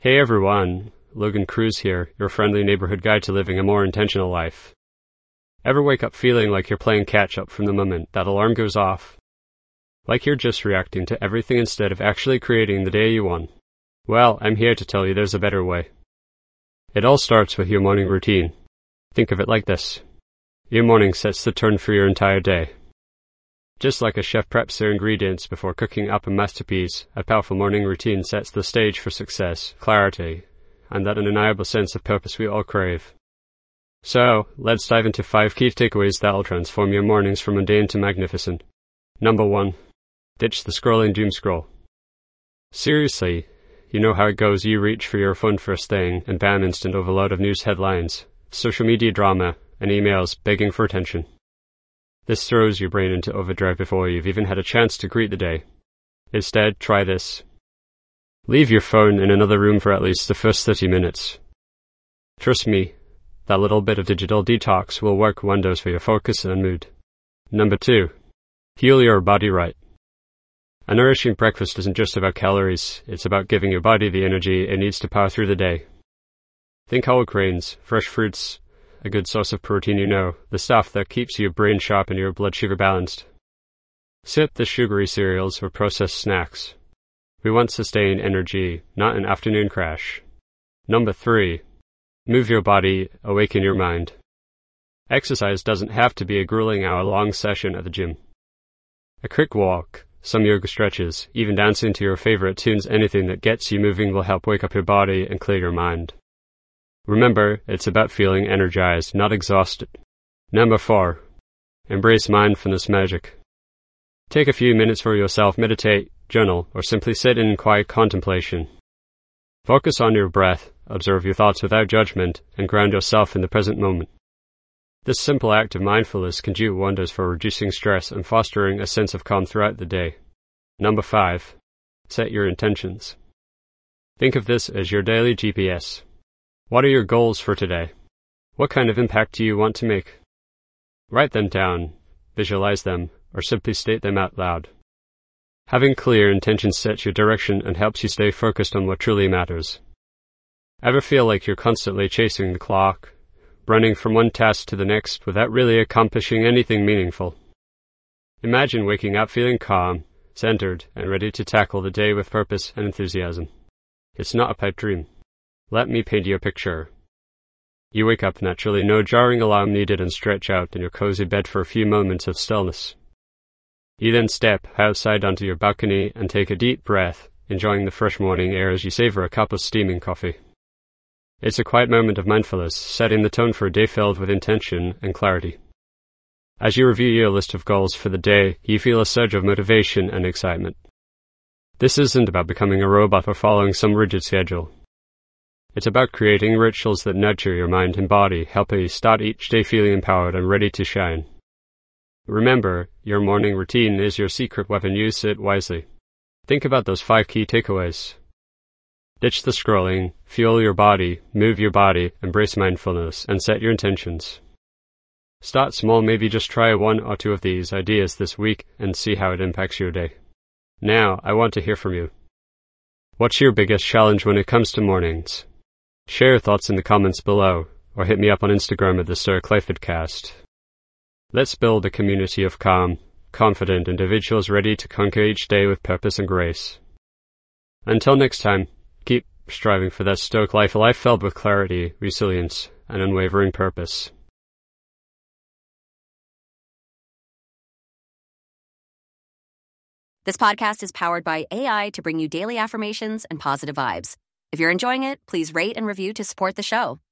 Hey everyone, Logan Cruz here, your friendly neighborhood guide to living a more intentional life. Ever wake up feeling like you're playing catch-up from the moment that alarm goes off? Like you're just reacting to everything instead of actually creating the day you want? Well, I'm here to tell you there's a better way. It all starts with your morning routine. Think of it like this. Your morning sets the tone for your entire day. Just like a chef preps their ingredients before cooking up a masterpiece, a powerful morning routine sets the stage for success, clarity, and that undeniable sense of purpose we all crave. So, let's dive into 5 key takeaways that'll transform your mornings from mundane to magnificent. Number 1. Ditch the scrolling doom scroll. Seriously, you know how it goes. You reach for your phone first thing, and bam, instant overload of news headlines, social media drama, and emails begging for attention. This throws your brain into overdrive before you've even had a chance to greet the day. Instead, try this. Leave your phone in another room for at least the first 30 minutes. Trust me, that little bit of digital detox will work wonders for your focus and mood. Number 2. Fuel your body right. A nourishing breakfast isn't just about calories, it's about giving your body the energy it needs to power through the day. Think whole grains, fresh fruits, a good source of protein, the stuff that keeps your brain sharp and your blood sugar balanced. Skip the sugary cereals or processed snacks. We want sustained energy, not an afternoon crash. Number 3. Move your body, awaken your mind. Exercise doesn't have to be a grueling hour-long session at the gym. A quick walk, some yoga stretches, even dancing to your favorite tunes, anything that gets you moving will help wake up your body and clear your mind. Remember, it's about feeling energized, not exhausted. Number 4. Embrace mindfulness magic. Take a few minutes for yourself, meditate, journal, or simply sit in quiet contemplation. Focus on your breath, observe your thoughts without judgment, and ground yourself in the present moment. This simple act of mindfulness can do wonders for reducing stress and fostering a sense of calm throughout the day. Number 5. Set your intentions. Think of this as your daily GPS. What are your goals for today? What kind of impact do you want to make? Write them down, visualize them, or simply state them out loud. Having clear intentions sets your direction and helps you stay focused on what truly matters. Ever feel like you're constantly chasing the clock, running from one task to the next without really accomplishing anything meaningful? Imagine waking up feeling calm, centered, and ready to tackle the day with purpose and enthusiasm. It's not a pipe dream. Let me paint you a picture. You wake up naturally, no jarring alarm needed, and stretch out in your cozy bed for a few moments of stillness. You then step outside onto your balcony and take a deep breath, enjoying the fresh morning air as you savor a cup of steaming coffee. It's a quiet moment of mindfulness, setting the tone for a day filled with intention and clarity. As you review your list of goals for the day, you feel a surge of motivation and excitement. This isn't about becoming a robot or following some rigid schedule. It's about creating rituals that nurture your mind and body, helping you start each day feeling empowered and ready to shine. Remember, your morning routine is your secret weapon. Use it wisely. Think about those 5 key takeaways. Ditch the scrolling, fuel your body, move your body, embrace mindfulness, and set your intentions. Start small, maybe just try 1 or 2 of these ideas this week and see how it impacts your day. Now, I want to hear from you. What's your biggest challenge when it comes to mornings? Share your thoughts in the comments below, or hit me up on Instagram at the Sir Clayfordcast. Let's build a community of calm, confident individuals ready to conquer each day with purpose and grace. Until next time, keep striving for that stoic life, a life filled with clarity, resilience, and unwavering purpose. This podcast is powered by AI to bring you daily affirmations and positive vibes. If you're enjoying it, please rate and review to support the show.